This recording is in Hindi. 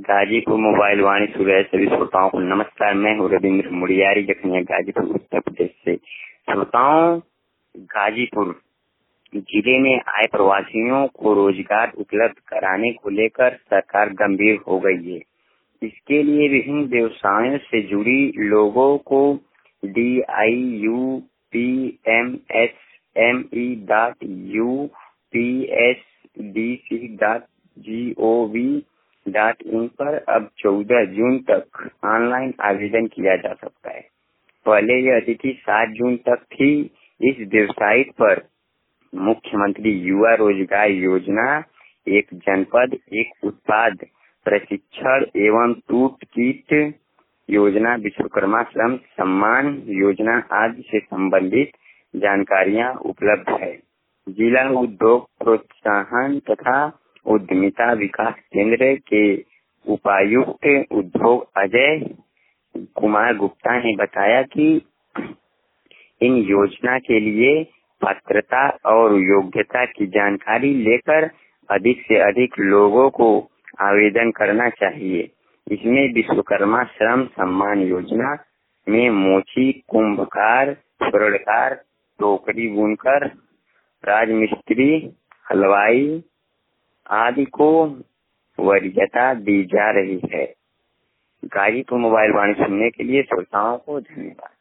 गाजीपुर मोबाइल वाणी सूर्य सभी श्रोताओं को नमस्कार। मैं हूँ रविंद्र मुड़ियारी जखनिया गाजीपुर उत्तर प्रदेश से। श्रोताओं, गाजीपुर जिले में आए प्रवासियों को रोजगार उपलब्ध कराने को लेकर सरकार गंभीर हो गई है। इसके लिए विभिन्न व्यवसायों से जुड़ी लोगों को diupmsmedc.upsdc.gov.in पर अब 14 जून तक ऑनलाइन आवेदन किया जा सकता है। पहले यह तिथि 7 जून तक थी। इस वेबसाइट पर मुख्यमंत्री युवा रोजगार योजना, एक जनपद एक उत्पाद प्रशिक्षण एवं टूट किट योजना, विश्वकर्मा श्रम सम्मान योजना आदि से संबंधित जानकारियां उपलब्ध है। जिला उद्योग प्रोत्साहन तथा उद्यमिता विकास केंद्र के उपायुक्त उद्योग अजय कुमार गुप्ता ने बताया कि इन योजना के लिए पात्रता और योग्यता की जानकारी लेकर अधिक से अधिक लोगों को आवेदन करना चाहिए। इसमें विश्वकर्मा श्रम सम्मान योजना में मोची, कुंभकार, सुरड़कार, टोकरी बुनकर, राजमिस्त्री, हलवाई आदि को वरीयता दी जा रही है। गाजीपुर मोबाइल वाणी सुनने के लिए श्रोताओं को धन्यवाद।